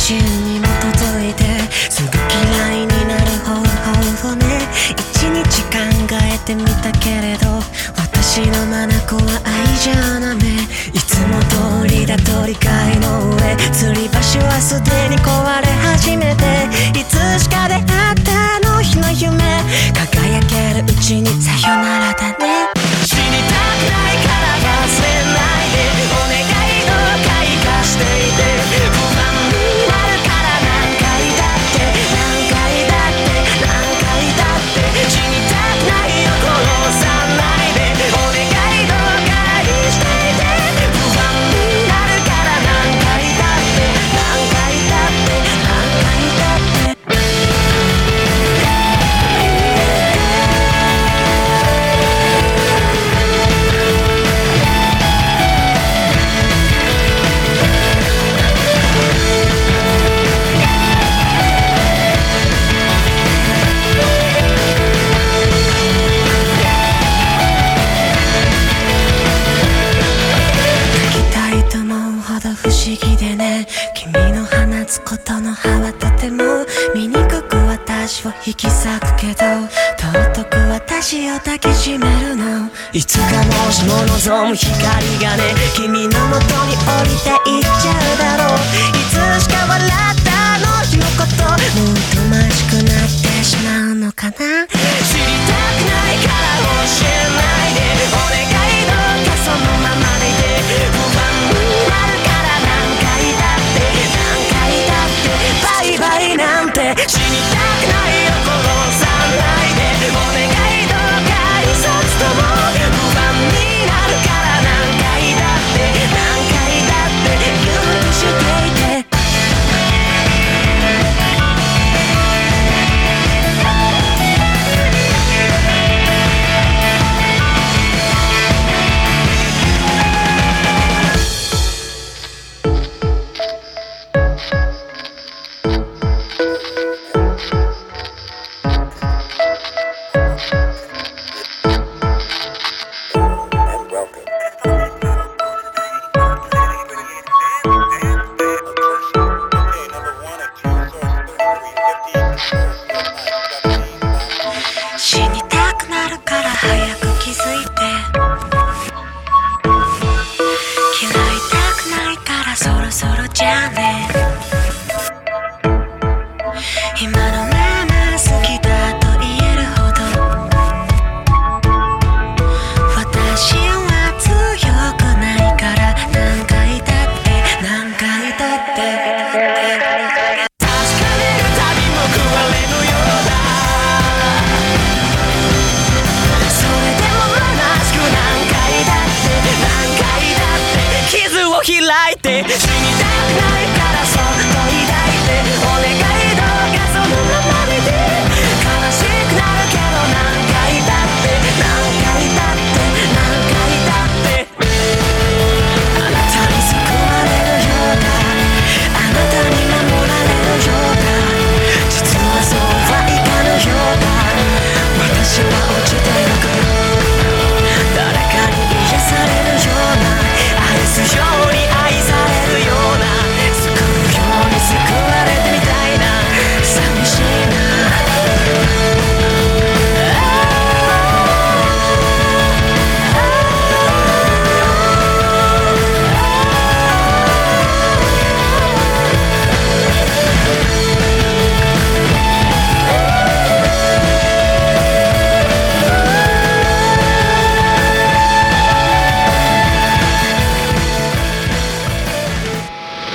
信に基づいてすぐ嫌いになる方法をね、一日考えてみたけれど、私の眼は愛じゃなめ、いつも通りだと理解の上、吊り橋はすでに壊れ始めて、いつしか出会ったあの日の夢、輝けるうちにさよならだね。死にたくないから忘れないで、お願いどうか生かしていて、不安になるから何回だって何回だって何回だって死にたくないよ、殺さないで、お願いどうか愛していて、不安になるから何回だって何回だって何回だって。不思議でね、君の放つことの葉はとても醜く私を引き裂くけど、尊く私を抱きしめるの。いつかもしも望む光がね、君の元に降りていっちゃうだろう。いつしか笑ったあの日のこと、もう疎ましくなってしまうのかな。知りたくないから教えないで、お願いどうかそのままでいて、不安になるから何回だって何回だってバイバイなんて死にたくないよ、殺さないで、お願いどうか挨拶とも不安になるから何回だって何回だって許していて。死にたくなるから早く気づいて、嫌いたくないからそろそろじゃあね。